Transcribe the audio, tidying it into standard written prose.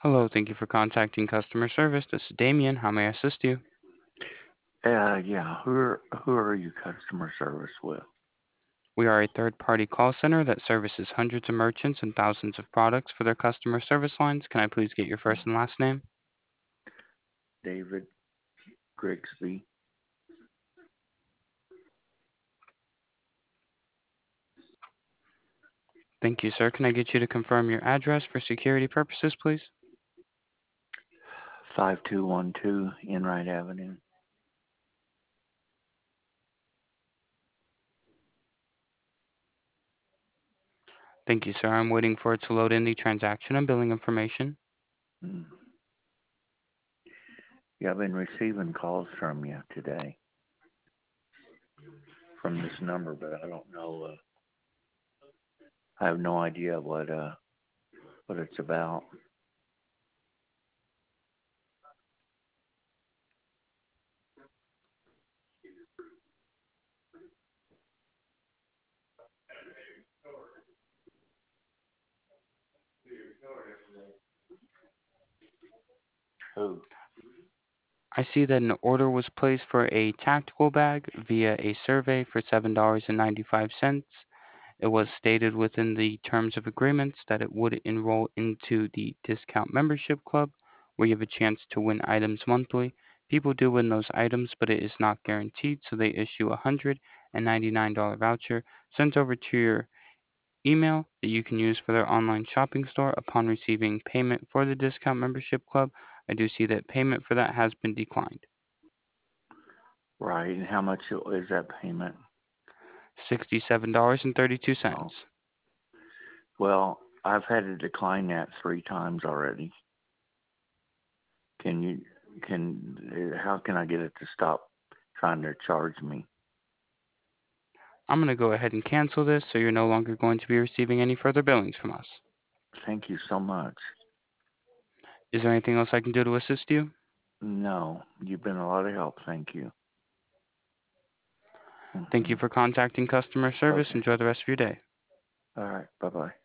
Hello, thank you for contacting customer service. This is Damien. How may I assist you? Yeah. Who are you customer service with? We are a third-party call center that services hundreds of merchants and thousands of products for their customer service lines. Can I please get your first and last name? David Grigsby. Thank you, sir. Can I get you to confirm your address for security purposes, please? 5212 Enright Avenue. Thank you, sir. I'm waiting for it to load in the transaction and billing information. Mm. Yeah, I've been receiving calls from you today from this number, but I don't know. I have no idea what it's about. Who? I see that an order was placed for a tactical bag via a survey for $7.95. It was stated within the terms of agreements that it would enroll into the discount membership club, where you have a chance to win items monthly. People do win those items, but it is not guaranteed, so they issue a $199 voucher sent over to your email that you can use for their online shopping store upon receiving payment for the discount membership club. I do see that payment for that has been declined. Right, and how much is that payment? $67.32. Oh, well, I've had to decline that 3 times already. Can you, how can I get it to stop trying to charge me? I'm going to go ahead and cancel this so you're no longer going to be receiving any further billings from us. Thank you so much. Is there anything else I can do to assist you? No, you've been a lot of help. Thank you. Thank Hmm. you for contacting customer service. Okay. Enjoy the rest of your day. All right. Bye bye.